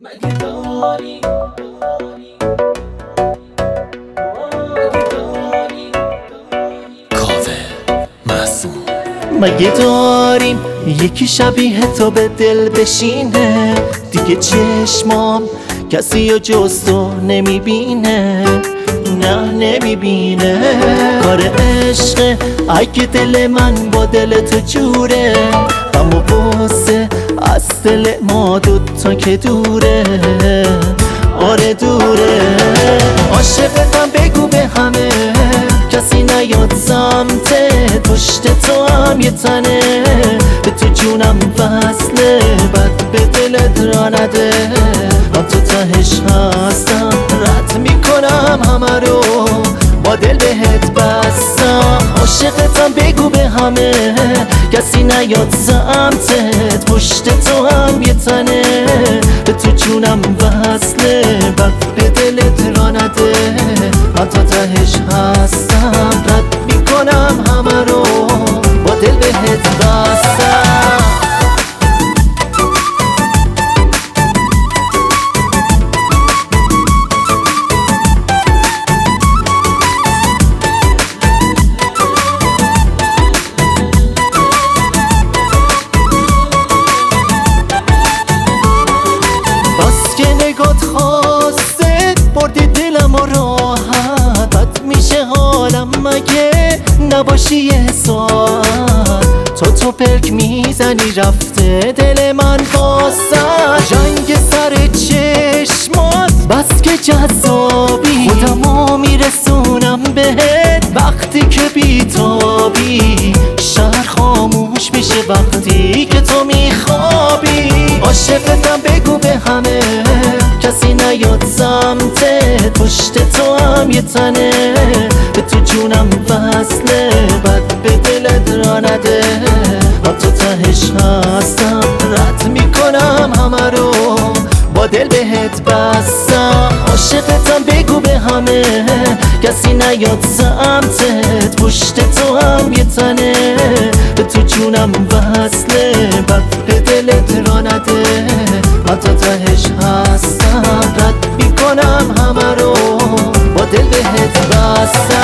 مگه داری کاوه معصوم مگه داریم یکی شبیه تو به دل بشینه؟ دیگه چشمام کسی و جز تو نمیبینه، نه نمیبینه. کار عشقه اگه دل من با دل تو جوره، اما باسه از دل ما دوتا که دوره، آره دوره. عاشقتم بگو به همه کسی نیاد سمتت، پشت تو هم یه تنه به تو جونم وصله، بد به دلت را نده، من تو تهش هستم، رد میکنم همه رو با دل بهت بستم. عاشقتم بگو به همه کسی نیاد سمتت، پشت تو هم یه تنه به تو جونم وصله، بد به دلت را نده، من تا تهش هستم، رد میکنم همه رو با دل بهت بستم. خواسته بردی دلم و راحت، بد میشه حالم مگه نباشی یه ساعت. تو پلک میزنی رفته دل من بازد، جنگ سر چشمات بس که جذابی، خودمو میرسونم بهت وقتی که بیتابی، شهر خاموش میشه وقتی که تو میخوابی. عاشقتم بگو به همه کسی نیاد سمتت، پشت تو هم یه تنه به تو جونم وصله، بد به دلت را نده، من تو تهش هستم، رد میکنم همه رو با دل بهت بستم. عاشقتم بگو به همه کسی نیاد سمتت، پشت تو هم یه تنه به تو جونم وصله، بد به دلت را نده، من تا تهش هستم، رد میکنم همه رو با دل بهت بستم.